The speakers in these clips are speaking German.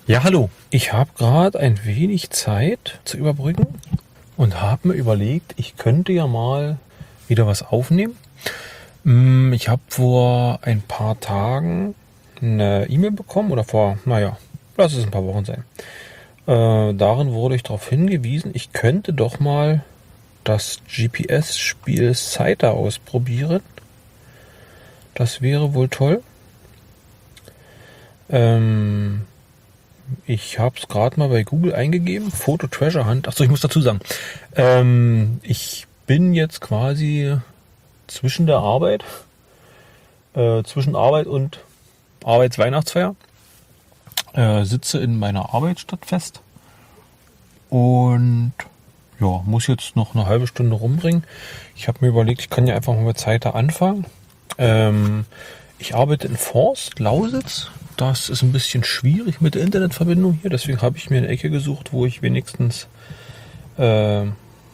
Ja, hallo. Ich habe gerade ein wenig Zeit zu überbrücken und habe mir überlegt, ich könnte ja mal wieder was aufnehmen. Ich habe vor ein paar Tagen eine E-Mail bekommen oder lass es ein paar Wochen sein. Darin wurde ich darauf hingewiesen, ich könnte doch mal das GPS-Spiel Scyther ausprobieren. Das wäre wohl toll. Ich habe es gerade mal bei Google eingegeben, Photo Treasure Hunt. Achso, ich muss dazu sagen, ich bin jetzt quasi zwischen der Arbeit, zwischen Arbeit und Arbeitsweihnachtsfeier, sitze in meiner Arbeitsstadt fest und ja, muss jetzt noch eine halbe Stunde rumbringen. Ich habe mir überlegt, ich kann ja einfach mal mit Scyther anfangen. Ich arbeite in Forst, Lausitz. Das ist ein bisschen schwierig mit der Internetverbindung hier. Deswegen habe ich mir eine Ecke gesucht, wo ich wenigstens ein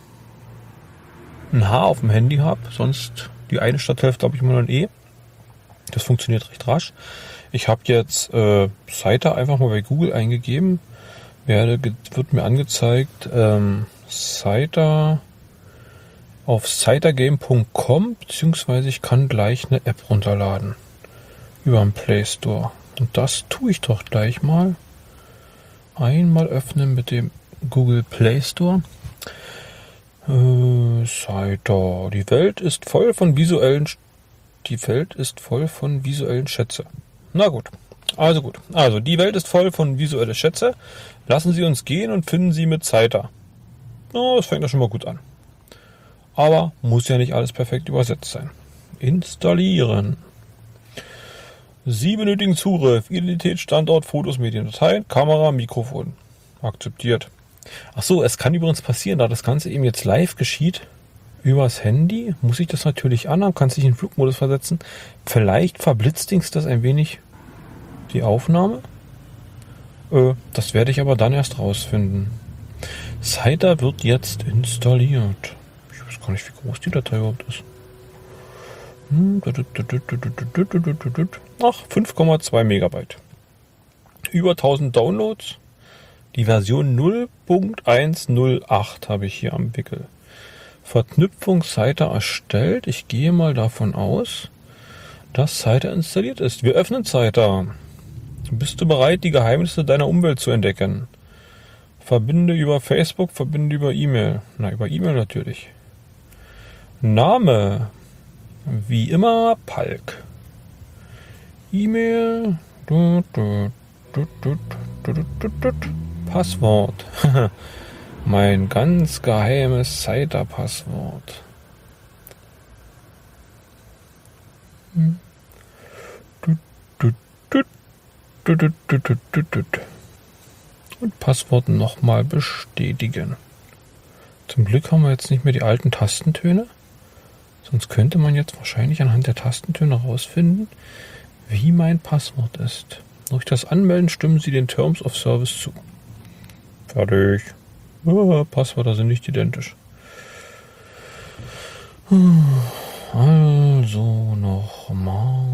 Haar auf dem Handy habe. Sonst die eine Stadthälfte habe ich immer noch ein E. Das funktioniert recht rasch. Ich habe jetzt Scyther einfach mal bei Google eingegeben. Wird mir angezeigt Scyther auf scythergame.com, beziehungsweise ich kann gleich eine App runterladen über den Play Store. Und das tue ich doch gleich mal. Einmal öffnen mit dem Google Play Store. Scyther. Die Welt ist voll von visuellen Schätze. Na gut. Also, die Welt ist voll von visuellen Schätze. Lassen Sie uns gehen und finden Sie mit Scyther. Oh, das fängt ja schon mal gut an. Aber muss ja nicht alles perfekt übersetzt sein. Installieren. Sie benötigen Zugriff, Identität, Standort, Fotos, Medien, Dateien, Kamera, Mikrofon. Akzeptiert. Achso, es kann übrigens passieren, da das Ganze eben jetzt live geschieht, übers Handy, muss ich das natürlich anhaben, kann sich in den Flugmodus versetzen. Vielleicht verblitzdings das ein wenig die Aufnahme. Das werde ich aber dann erst rausfinden. Scyther wird jetzt installiert. Ich weiß gar nicht, wie groß die Datei überhaupt ist. Ach, 5,2 Megabyte. Über 1000 Downloads. Die Version 0.108 habe ich hier am Wickel. Verknüpfung Scyther erstellt. Ich gehe mal davon aus, dass Scyther installiert ist. Wir öffnen Scyther. Bist du bereit, die Geheimnisse deiner Umwelt zu entdecken? Verbinde über Facebook, verbinde über E-Mail. Na, über E-Mail natürlich. Name. Wie immer, Palk. E-Mail. Passwort. Mein ganz geheimes Scyther-Passwort. Und Passwort nochmal bestätigen. Zum Glück haben wir jetzt nicht mehr die alten Tastentöne. Sonst könnte man jetzt wahrscheinlich anhand der Tastentöne herausfinden, wie mein Passwort ist. Durch das Anmelden stimmen Sie den Terms of Service zu. Fertig. Passwörter sind nicht identisch. Also nochmal.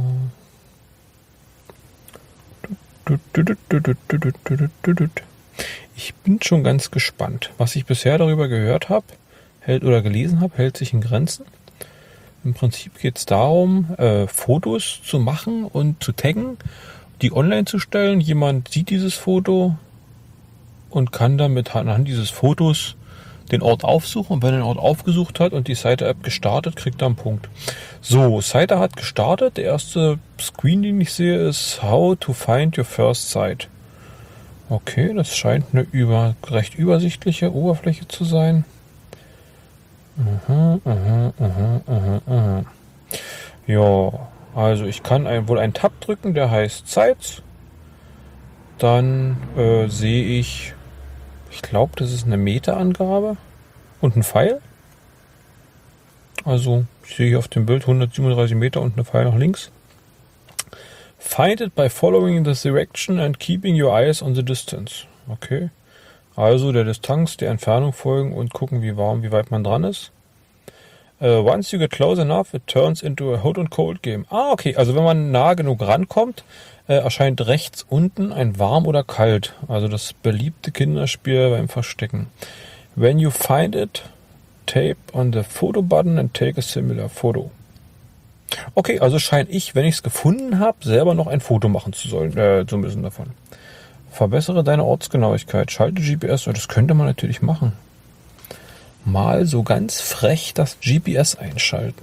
Ich bin schon ganz gespannt. Was ich bisher darüber gehört habe, gelesen habe, hält sich in Grenzen. Im Prinzip geht es darum, Fotos zu machen und zu taggen, die online zu stellen. Jemand sieht dieses Foto und kann dann anhand dieses Fotos den Ort aufsuchen. Und wenn er den Ort aufgesucht hat und die Scyther-App gestartet, kriegt er einen Punkt. So, Scyther hat gestartet. Der erste Screen, den ich sehe, ist How to find your first site. Okay, das scheint eine recht übersichtliche Oberfläche zu sein. Ja, also ich kann wohl einen Tab drücken, der heißt Sites. Dann sehe ich glaube, das ist eine Meta-Angabe und ein Pfeil. Also ich sehe hier auf dem Bild 137 Meter und eine Pfeil nach links. Find it by following the direction and keeping your eyes on the distance. Okay. Also der Distanz, der Entfernung folgen und gucken, wie weit man dran ist. Once you get close enough, it turns into a hot and cold game. Ah, okay. Also wenn man nah genug rankommt, erscheint rechts unten ein warm oder kalt. Also das beliebte Kinderspiel beim Verstecken. When you find it, tape on the photo button and take a similar photo. Okay, also scheine ich, wenn ich es gefunden habe, selber noch ein Foto machen zu müssen davon. Verbessere deine Ortsgenauigkeit. Schalte GPS. Das könnte man natürlich machen. Mal so ganz frech das GPS einschalten.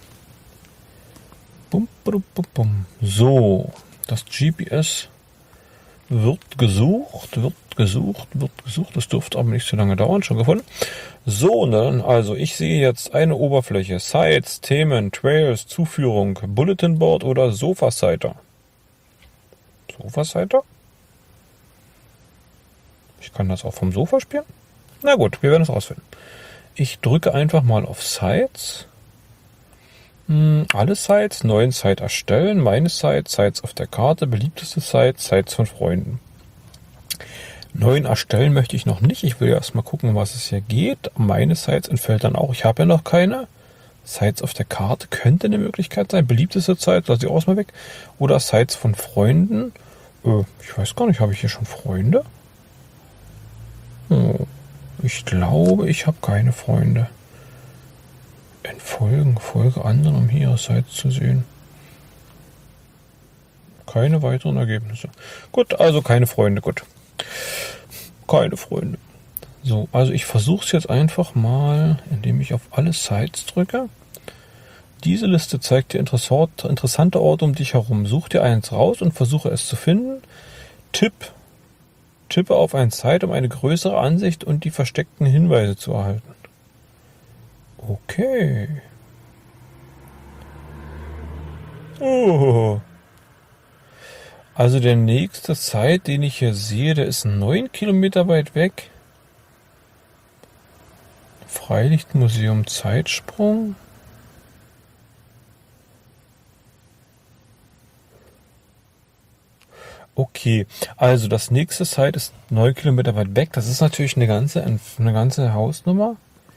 Bum, bum, bum, bum. So, das GPS wird gesucht. Das dürfte aber nicht so lange dauern. Schon gefunden. So, dann, also ich sehe jetzt eine Oberfläche. Sites, Themen, Trails, Zuführung, Bulletin Board oder Sofa-Citer. Sofa-Citer? Ich kann das auch vom Sofa spielen? Na gut, wir werden es rausfinden. Ich drücke einfach mal auf Sites. Alle Sites, neuen Site erstellen, meine Sites, Sites auf der Karte, beliebteste Sites, Sites von Freunden. Neuen erstellen möchte ich noch nicht. Ich will ja erstmal gucken, was es hier geht. Meine Sites entfällt dann auch. Ich habe ja noch keine. Sites auf der Karte könnte eine Möglichkeit sein. Beliebteste Sites, lasse ich auch mal weg. Oder Sites von Freunden. Ich weiß gar nicht, habe ich hier schon Freunde? Ich glaube, ich habe keine Freunde. Entfolgen, folge anderen, um hier ihre Sites zu sehen. Keine weiteren Ergebnisse. Gut, also keine Freunde, gut. Keine Freunde. So, also ich versuche es jetzt einfach mal, indem ich auf alle Sites drücke. Diese Liste zeigt dir interessante Orte um dich herum. Such dir eins raus und versuche es zu finden. Tippe auf ein Site, um eine größere Ansicht und die versteckten Hinweise zu erhalten. Okay. Oh. Also der nächste Site, den ich hier sehe, der ist 9 Kilometer weit weg. Freilichtmuseum Zeitsprung. Okay, also das nächste Site ist 9 Kilometer weit weg. Das ist natürlich eine ganze Hausnummer.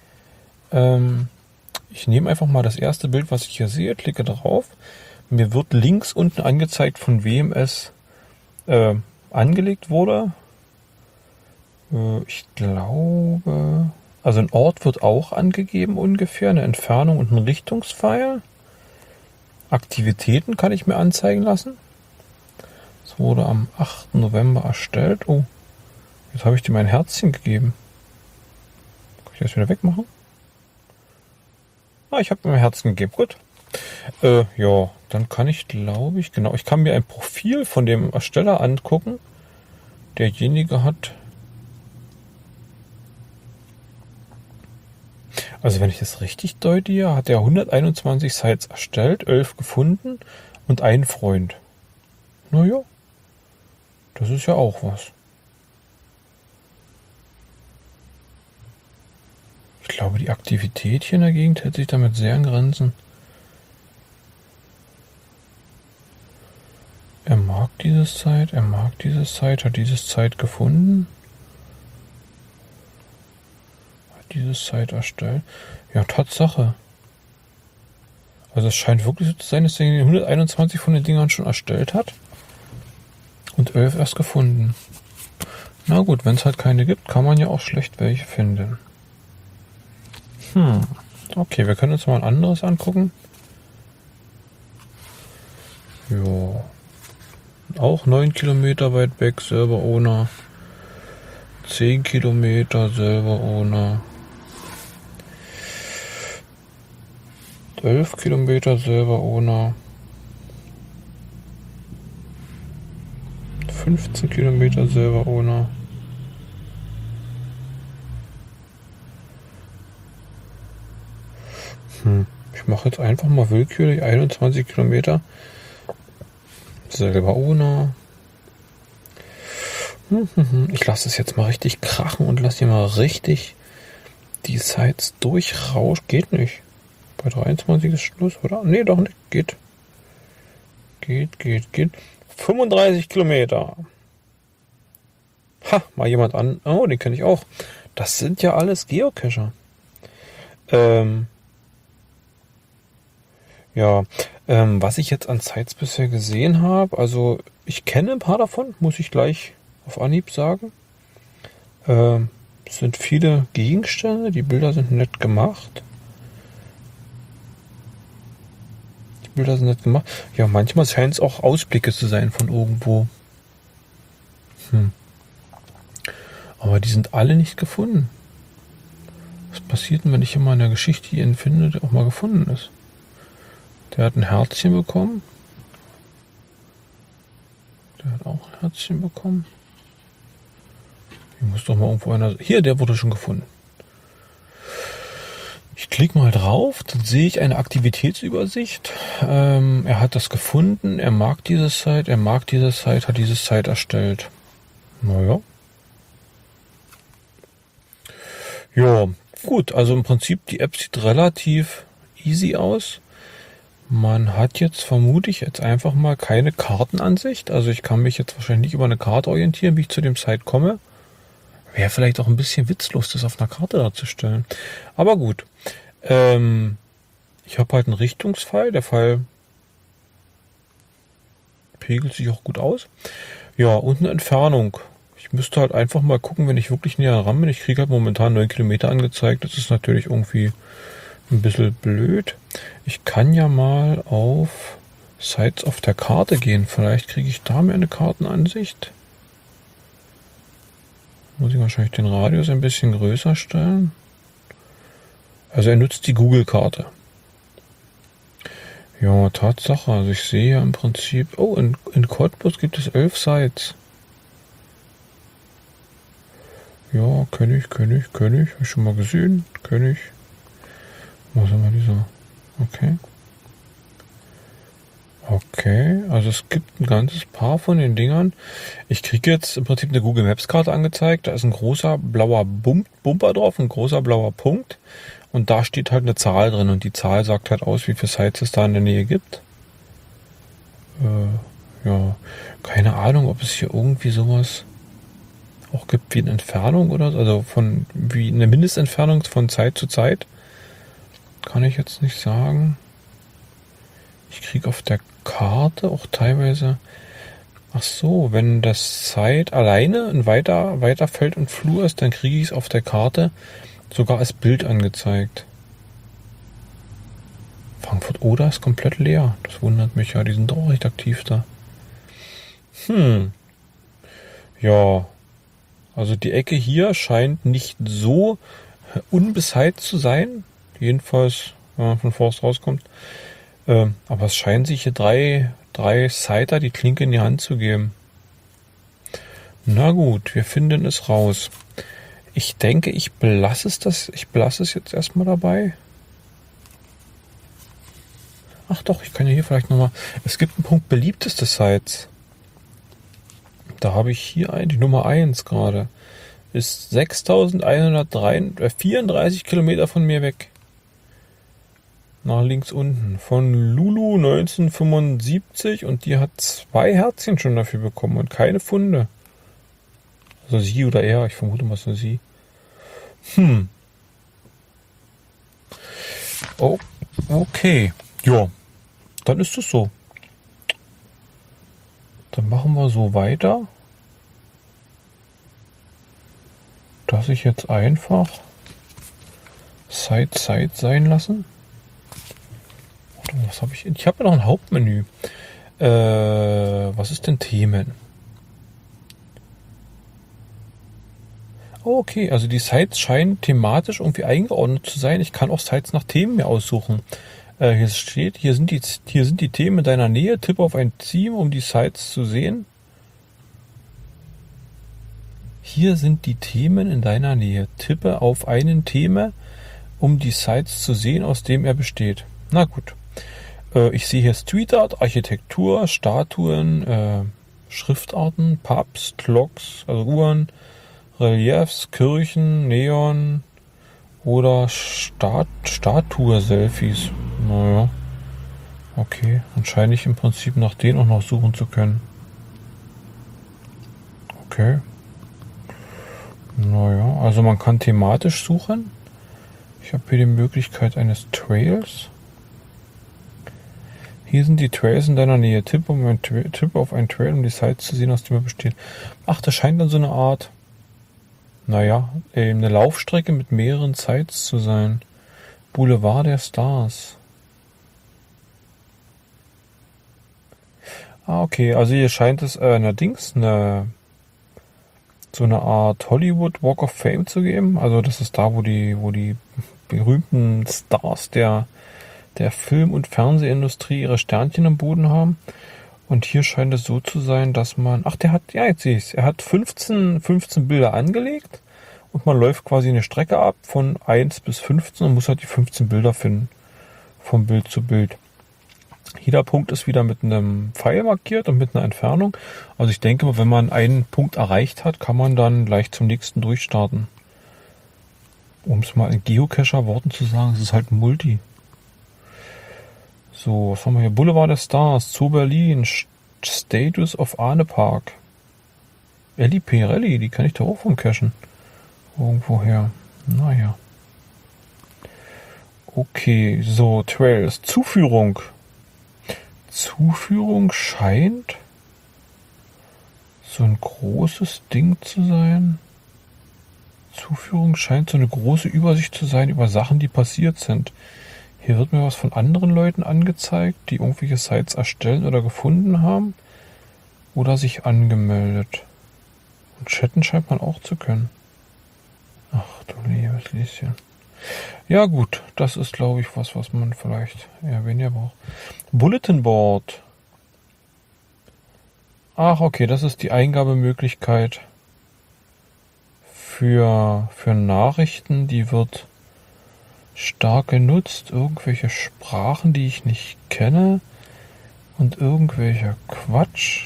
Ich nehme einfach mal das erste Bild, was ich hier sehe, klicke drauf. Mir wird links unten angezeigt, von wem es angelegt wurde. Ich glaube, also ein Ort wird auch angegeben ungefähr, eine Entfernung und ein Richtungspfeil. Aktivitäten kann ich mir anzeigen lassen. Es wurde am 8. November erstellt. Oh, jetzt habe ich dir mein Herzchen gegeben. Kann ich das wieder wegmachen? Ich habe mir mein Herzen gegeben. Gut. Ja, dann kann ich, glaube ich, genau, ich kann mir ein Profil von dem Ersteller angucken. Derjenige hat, also wenn ich das richtig deute hier, hat er 121 Sites erstellt, 11 gefunden und einen Freund. Naja, das ist ja auch was. Ich glaube, die Aktivität hier in der Gegend hält sich damit sehr an Grenzen. Er mag dieses Site, hat dieses Site gefunden. Hat dieses Site erstellt. Ja, Tatsache. Also es scheint wirklich so zu sein, dass er 121 von den Dingern schon erstellt hat. Und 11 erst gefunden. Na gut, wenn es halt keine gibt, kann man ja auch schlecht welche finden. Okay, wir können uns mal ein anderes angucken. Jo. Auch 9 Kilometer weit weg, Server Owner. 10 Kilometer, Server Owner. 11 Kilometer, Server Owner. 15 Kilometer, Server Owner. Ich mache jetzt einfach mal willkürlich 21 Kilometer. Selber Owner. Ich lasse es jetzt mal richtig krachen und lasse hier mal richtig die Sites durchrauschen. Geht nicht. Bei 23 ist Schluss, oder? Nee, doch nicht. Geht. Geht. 35 Kilometer. Ha, mal jemand an. Oh, den kenne ich auch. Das sind ja alles Geocacher. Ja, was ich jetzt an Sites bisher gesehen habe, also ich kenne ein paar davon, muss ich gleich auf Anhieb sagen. Es sind viele Gegenstände, die Bilder sind nett gemacht. Ja, manchmal scheint es auch Ausblicke zu sein von irgendwo. Aber die sind alle nicht gefunden. Was passiert denn, wenn ich immer eine Geschichte jeden finde, der auch mal gefunden ist? Der hat ein Herzchen bekommen. Der hat auch ein Herzchen bekommen. Hier muss doch mal irgendwo einer... Hier, der wurde schon gefunden. Ich klicke mal drauf, dann sehe ich eine Aktivitätsübersicht. Er hat das gefunden, er mag diese Site, hat diese Site erstellt. Naja. Ja, gut, also im Prinzip die App sieht relativ easy aus. Man hat jetzt, vermute ich, jetzt einfach mal keine Kartenansicht. Also ich kann mich jetzt wahrscheinlich nicht über eine Karte orientieren, wie ich zu dem Site komme. Wäre vielleicht auch ein bisschen witzlos, das auf einer Karte darzustellen. Aber gut. Ich habe halt einen Richtungspfeil. Der Pfeil pegelt sich auch gut aus. Ja, und eine Entfernung. Ich müsste halt einfach mal gucken, wenn ich wirklich näher ran bin. Ich kriege halt momentan 9 Kilometer angezeigt. Das ist natürlich irgendwie ein bisschen blöd. Ich kann ja mal auf Sites auf der Karte gehen. Vielleicht kriege ich da mehr eine Kartenansicht. Muss ich wahrscheinlich den Radius ein bisschen größer stellen. Also er nutzt die Google-Karte. Ja, Tatsache. Also ich sehe ja im Prinzip... Oh, in Cottbus gibt es 11 Sites. Ja, König. Habe ich schon mal gesehen. König. Wo sind wir dieser? Okay. Okay, also es gibt ein ganzes paar von den Dingern. Ich kriege jetzt im Prinzip eine Google Maps Karte angezeigt. Da ist ein großer blauer Bumper drauf, ein großer blauer Punkt. Und da steht halt eine Zahl drin. Und die Zahl sagt halt aus, wie viele Sites es da in der Nähe gibt. Ja, keine Ahnung, ob es hier irgendwie sowas auch gibt wie eine Entfernung oder so. Also wie eine Mindestentfernung von Zeit zu Zeit. Kann ich jetzt nicht sagen. Ich kriege auf der Karte auch teilweise... Ach so, wenn das Site alleine ein weiter Feld und Flur ist, dann kriege ich es auf der Karte sogar als Bild angezeigt. Frankfurt-Oder ist komplett leer. Das wundert mich ja, die sind auch recht aktiv da. Ja, also die Ecke hier scheint nicht so unbeseit zu sein. Jedenfalls, wenn man von Forst rauskommt. Aber es scheinen sich hier drei Siter die Klinke in die Hand zu geben. Na gut, wir finden es raus. Ich denke, ich belasse es jetzt erstmal dabei. Ach doch, ich kann ja hier vielleicht nochmal... Es gibt einen Punkt beliebteste Sites. Da habe ich hier die Nummer 1 gerade. Ist 6.134 Kilometer von mir weg. Nach links unten. Von Lulu 1975 und die hat 2 Herzchen schon dafür bekommen und keine Funde. Also sie oder er, ich vermute mal so sie. Oh, okay. Ja, dann ist es so. Dann machen wir so weiter, dass ich jetzt einfach Site sein lassen. Was habe ich? Ich habe ja noch ein Hauptmenü. Was ist denn Themen? Oh, okay, also die Sites scheinen thematisch irgendwie eingeordnet zu sein. Ich kann auch Sites nach Themen mir aussuchen. Hier steht, hier sind die Themen in deiner Nähe. Tippe auf ein Theme, um die Sites zu sehen. Hier sind die Themen in deiner Nähe. Tippe auf einen Thema, um die Sites zu sehen, aus dem er besteht. Na gut. Ich sehe hier Street Art, Architektur, Statuen, Schriftarten, Pubs, Clocks, also Uhren, Reliefs, Kirchen, Neon oder Statue-Selfies. Naja. Okay, dann scheine ich im Prinzip nach denen auch noch suchen zu können. Okay. Naja, also man kann thematisch suchen. Ich habe hier die Möglichkeit eines Trails. Hier sind die Trails in deiner Nähe. Tipp auf einen Trail, um die Sites zu sehen, aus dem er besteht. Ach, das scheint dann so eine Art, eine Laufstrecke mit mehreren Sites zu sein. Boulevard der Stars. Ah, okay, also hier scheint es so eine Art Hollywood Walk of Fame zu geben. Also das ist da, wo die berühmten Stars der Film- und Fernsehindustrie ihre Sternchen am Boden haben. Und hier scheint es so zu sein, dass man... Ach, jetzt sehe ich es. Er hat 15 Bilder angelegt und man läuft quasi eine Strecke ab von 1 bis 15 und muss halt die 15 Bilder finden. Vom Bild zu Bild. Jeder Punkt ist wieder mit einem Pfeil markiert und mit einer Entfernung. Also ich denke mal, wenn man einen Punkt erreicht hat, kann man dann gleich zum nächsten durchstarten. Um es mal in Geocacher-Worten zu sagen, es ist halt ein Multi. So, was haben wir hier? Boulevard der Stars, Zoo Berlin, Status of Arne Park. Elli Pirelli, die kann ich da auch vom Cachen. Irgendwoher. Naja. Okay, so, Trails. Zuführung. Zuführung scheint so ein großes Ding zu sein. Zuführung scheint so eine große Übersicht zu sein über Sachen, die passiert sind. Hier wird mir was von anderen Leuten angezeigt, die irgendwelche Sites erstellen oder gefunden haben oder sich angemeldet. Und chatten scheint man auch zu können. Ach du liebes Lieschen. Ja gut, das ist glaube ich was man vielleicht eher weniger braucht. Bulletin Board. Ach okay, das ist die Eingabemöglichkeit für Nachrichten, die wird stark genutzt. Irgendwelche Sprachen, die ich nicht kenne und irgendwelcher Quatsch.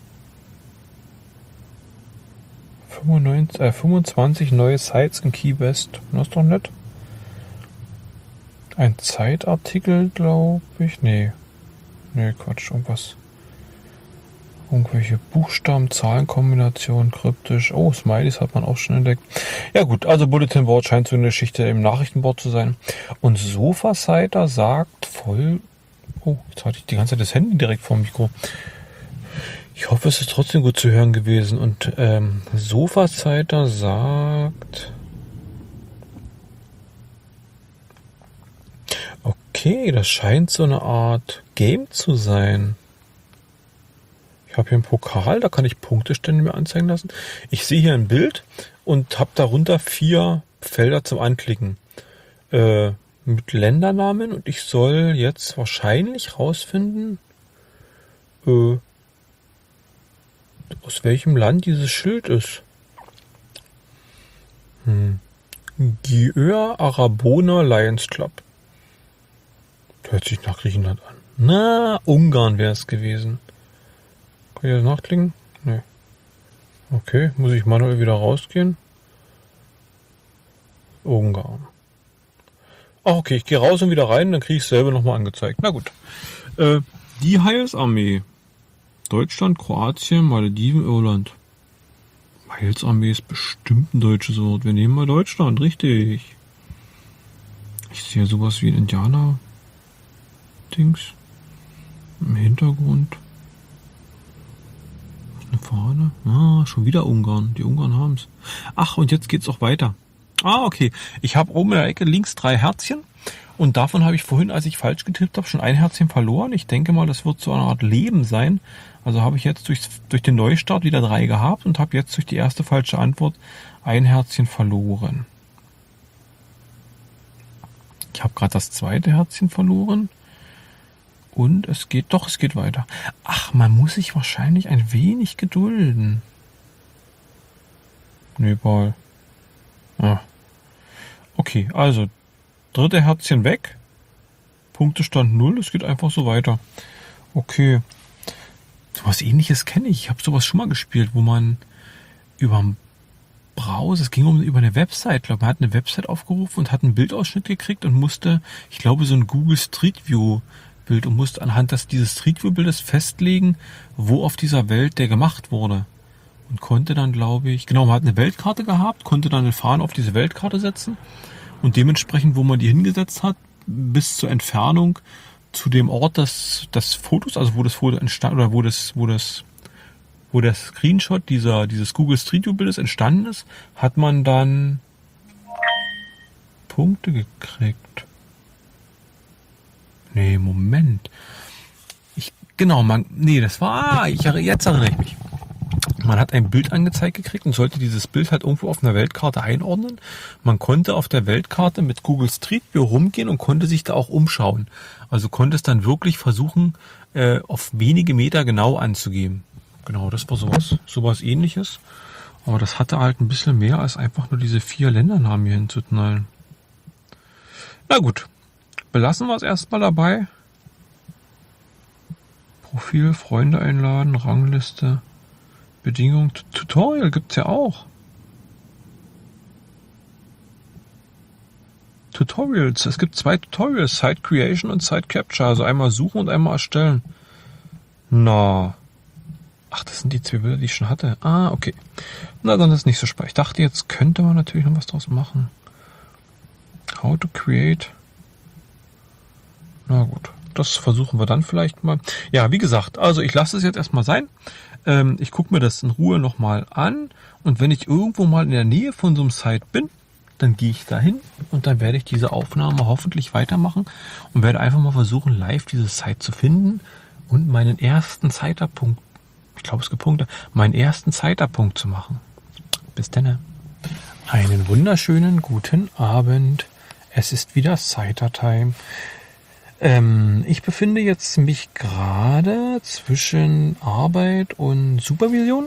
25 neue Sites in Key West. Das ist doch nett. Ein Zeitartikel, glaube ich. Nee, Quatsch, irgendwas. Irgendwelche Buchstaben, Zahlenkombinationen, kryptisch. Oh, Smileys hat man auch schon entdeckt. Ja gut, also Bulletin Board scheint so eine Geschichte im Nachrichtenboard zu sein. Und Sofasider sagt voll... Oh, jetzt hatte ich die ganze Zeit das Handy direkt vor dem Mikro. Ich hoffe, es ist trotzdem gut zu hören gewesen. Und Sofasider sagt... Okay, das scheint so eine Art Game zu sein. Ich habe hier einen Pokal, da kann ich Punktestände mir anzeigen lassen. Ich sehe hier ein Bild und habe darunter 4 Felder zum Anklicken. Mit Ländernamen und ich soll jetzt wahrscheinlich rausfinden, aus welchem Land dieses Schild ist. Győr Arabona Lions Club. Hört sich nach Griechenland an. Na, Ungarn wäre es gewesen. Kann ich das nachklicken? Nee. Okay, muss ich manuell wieder rausgehen? Ungarn. Ach okay, ich gehe raus und wieder rein, dann kriege ich es selber nochmal angezeigt. Na gut. Die Heilsarmee. Deutschland, Kroatien, Malediven, Irland. Heilsarmee ist bestimmt ein deutsches Wort. Wir nehmen mal Deutschland, richtig. Ich sehe sowas wie ein Indianer. Dings. Im Hintergrund. Eine Fahne. Ah, schon wieder Ungarn. Die Ungarn haben es. Ach, und jetzt geht's auch weiter. Ah, okay. Ich habe oben in der Ecke links 3 Herzchen. Und davon habe ich vorhin, als ich falsch getippt habe, schon ein Herzchen verloren. Ich denke mal, das wird so eine Art Leben sein. Also habe ich jetzt durch den Neustart wieder 3 gehabt und habe jetzt durch die erste falsche Antwort ein Herzchen verloren. Ich habe gerade das zweite Herzchen verloren. Und es geht weiter. Ach, man muss sich wahrscheinlich ein wenig gedulden. Nepal. Ah. Okay, also dritte Herzchen weg. Punktestand 0. Es geht einfach so weiter. Okay. Sowas Ähnliches kenne ich. Ich habe sowas schon mal gespielt, wo man über einen Browser, es ging über eine Website, ich glaube, man hat eine Website aufgerufen und hat einen Bildausschnitt gekriegt und musste, ich glaube, so ein Google Street View Bild und musste anhand dieses Street View Bildes festlegen, wo auf dieser Welt der gemacht wurde. Und konnte dann, glaube ich, genau, man hat eine Weltkarte gehabt, konnte dann eine Fahne auf diese Weltkarte setzen und dementsprechend, wo man die hingesetzt hat, bis zur Entfernung zu dem Ort des Fotos, also wo das Foto entstand, oder wo der Screenshot dieses Google Street View Bildes entstanden ist, hat man dann Punkte gekriegt. Nee, Moment. Jetzt erinnere ich mich. Man hat ein Bild angezeigt gekriegt und sollte dieses Bild halt irgendwo auf einer Weltkarte einordnen. Man konnte auf der Weltkarte mit Google Street View rumgehen und konnte sich da auch umschauen. Also konnte es dann wirklich versuchen, auf wenige Meter genau anzugeben. Genau, das war sowas Ähnliches. Aber das hatte halt ein bisschen mehr als einfach nur diese 4 Ländernamen hier hinzuknallen. Na gut, belassen wir es erstmal dabei. Profil, Freunde einladen, Rangliste, Bedingungen, Tutorial gibt's ja auch. Tutorials, es gibt 2 Tutorials, Site Creation und Site Capture, also einmal suchen und einmal erstellen. Ach, das sind die 2 Bilder, die ich schon hatte. Ah, okay. Na, dann ist nicht so spannend. Ich dachte, jetzt könnte man natürlich noch was draus machen. How to create. Na gut, das versuchen wir dann vielleicht mal. Ja, wie gesagt, also ich lasse es jetzt erstmal sein. Ich gucke mir das in Ruhe nochmal an. Und wenn ich irgendwo mal in der Nähe von so einem Site bin, dann gehe ich dahin und dann werde ich diese Aufnahme hoffentlich weitermachen und werde einfach mal versuchen, live diese Site zu finden und meinen ersten Zeiterpunkt, ich glaube es gibt Punkte, meinen ersten Zeiterpunkt zu machen. Bis dann. Einen wunderschönen guten Abend. Es ist wieder Citer-Time. Ich befinde jetzt mich gerade zwischen Arbeit und Supervision.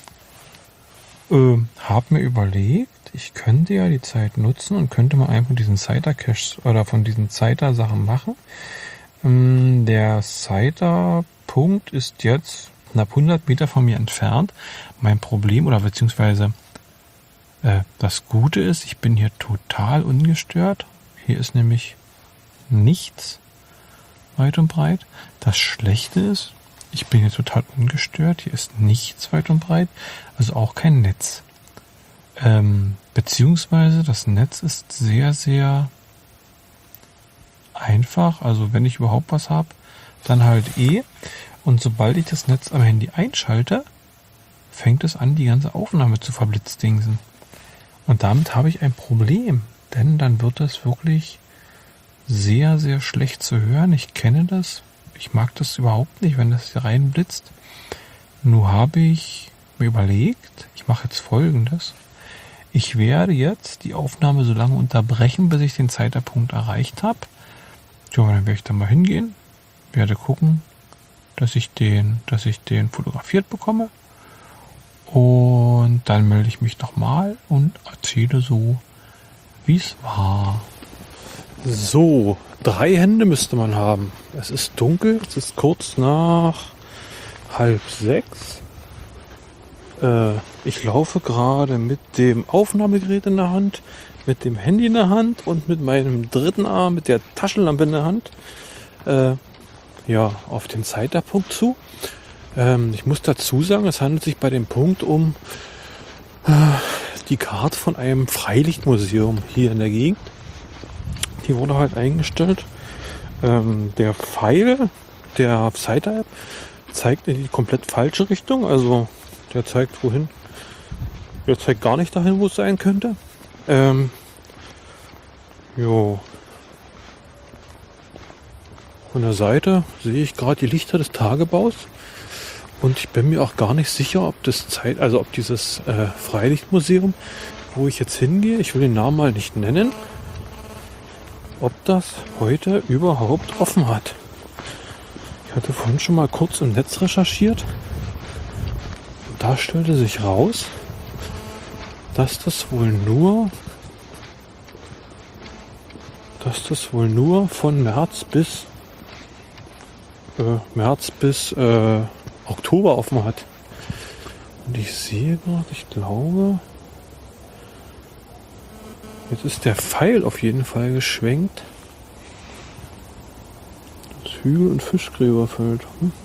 Hab mir überlegt, ich könnte ja die Zeit nutzen und könnte mal einfach diesen Citer-Cache oder von diesen Citer-Sachen machen. Der Citer-Punkt ist jetzt knapp 100 Meter von mir entfernt. Mein Problem oder beziehungsweise das Gute ist, ich bin hier total ungestört. Hier ist nämlich nichts weit und breit. Das Schlechte ist, ich bin hier total ungestört. Hier ist nichts weit und breit, also auch kein Netz. Beziehungsweise das Netz ist sehr, sehr einfach. Also wenn ich überhaupt was habe, dann halt Und sobald ich das Netz am Handy einschalte, fängt es an, die ganze Aufnahme zu verblitzdingsen. Und damit habe ich ein Problem, denn dann wird es wirklich sehr, sehr schlecht zu hören. Ich kenne das. Ich mag das überhaupt nicht, wenn das hier reinblitzt. Nur habe ich mir überlegt, ich mache jetzt Folgendes. Ich werde jetzt die Aufnahme so lange unterbrechen, bis ich den Zeitpunkt erreicht habe. Ja, dann werde ich da mal hingehen, werde gucken, dass ich den fotografiert bekomme. Und dann melde ich mich nochmal und erzähle so, wie es war. So, 3 Hände müsste man haben. Es ist dunkel, es ist kurz nach 5:30. Ich laufe gerade mit dem Aufnahmegerät in der Hand, mit dem Handy in der Hand und mit meinem dritten Arm, mit der Taschenlampe in der Hand, auf den Zeitpunkt zu. Ich muss dazu sagen, es handelt sich bei dem Punkt um die Karte von einem Freilichtmuseum hier in der Gegend. Die wurde halt eingestellt. Der Pfeil der Citer-App zeigt in die komplett falsche Richtung. Also der zeigt wohin. Der zeigt gar nicht dahin, wo es sein könnte. Von der Seite sehe ich gerade die Lichter des Tagebaus. Und ich bin mir auch gar nicht sicher, ob dieses Freilichtmuseum, wo ich jetzt hingehe, ich will den Namen mal nicht nennen, ob das heute überhaupt offen hat. Ich hatte vorhin schon mal kurz im Netz recherchiert. Und da stellte sich raus, dass das wohl nur von März bis Oktober offen hat. Und ich sehe gerade, ich glaube, jetzt ist der Pfeil auf jeden Fall geschwenkt. Das Hügel- und Fischgräberfeld.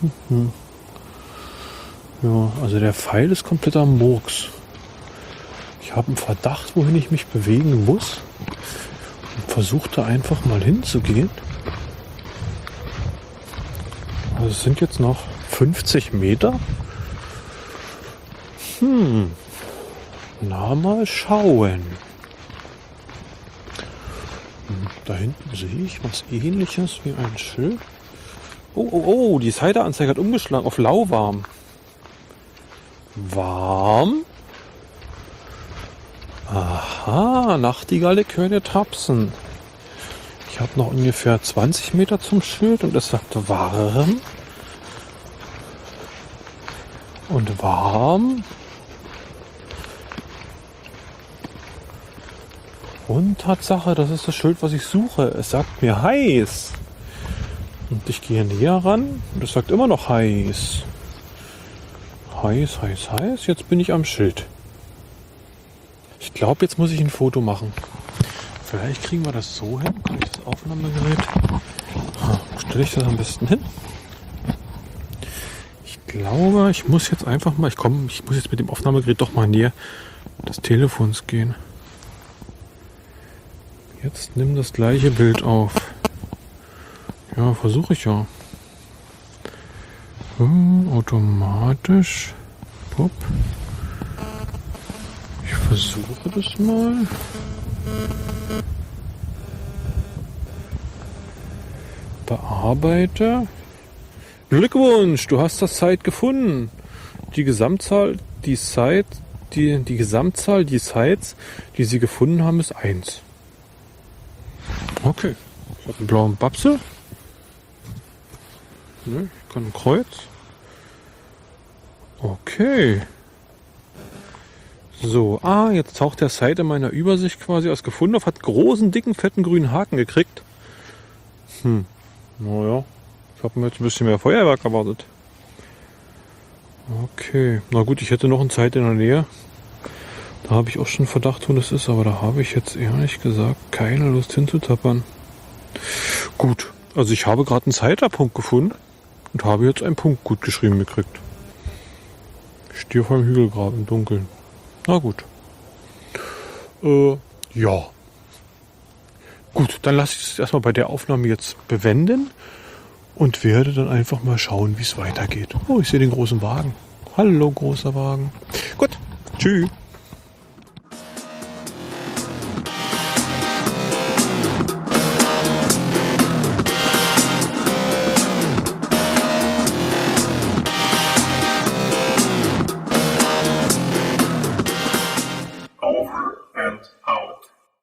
Ja, also der Pfeil ist kompletter Murks. Ich habe einen Verdacht, wohin ich mich bewegen muss. Und versuche da einfach mal hinzugehen. Also es sind jetzt noch 50 Meter. Na, mal schauen. Da hinten sehe ich was Ähnliches wie ein Schild. Oh, die Seite-Anzeige hat umgeschlagen auf lauwarm. Warm? Aha, Nachtigalle können tapsen. Ich habe noch ungefähr 20 Meter zum Schild und es sagt warm. Und warm. Und Tatsache, das ist das Schild, was ich suche. Es sagt mir heiß. Und ich gehe näher ran und es sagt immer noch heiß. Heiß, heiß, heiß. Jetzt bin ich am Schild. Ich glaube, jetzt muss ich ein Foto machen. Vielleicht kriegen wir das so hin. Kann ich das Aufnahmegerät? Wo stelle ich das am besten hin? Ich glaube, ich muss jetzt einfach mal... Ich muss jetzt mit dem Aufnahmegerät doch mal näher des Telefons gehen. Jetzt nimm das gleiche Bild auf. Ja, versuche ich ja. Automatisch. Pop. Ich versuche das mal. Bearbeite. Glückwunsch, du hast das Site gefunden. Die Gesamtzahl, die Sites, die sie gefunden haben, ist 1. Okay. Ich habe einen blauen Babse. Ne, ich kann ein Kreuz. Okay. So, jetzt taucht der Site in meiner Übersicht quasi als gefunden auf, hat großen, dicken, fetten, grünen Haken gekriegt. Naja, ich habe mir jetzt ein bisschen mehr Feuerwerk erwartet. Okay, na gut, ich hätte noch eine Site in der Nähe. Da habe ich auch schon Verdacht, wo das ist, aber da habe ich jetzt ehrlich gesagt keine Lust hinzutappern. Gut, also ich habe gerade einen Zeiterpunkt gefunden und habe jetzt einen Punkt gut geschrieben gekriegt. Stier vor dem Hügelgrab im Dunkeln. Na gut. Ja. Gut, dann lasse ich es erstmal bei der Aufnahme jetzt bewenden und werde dann einfach mal schauen, wie es weitergeht. Oh, ich sehe den großen Wagen. Hallo, großer Wagen. Gut, tschüss.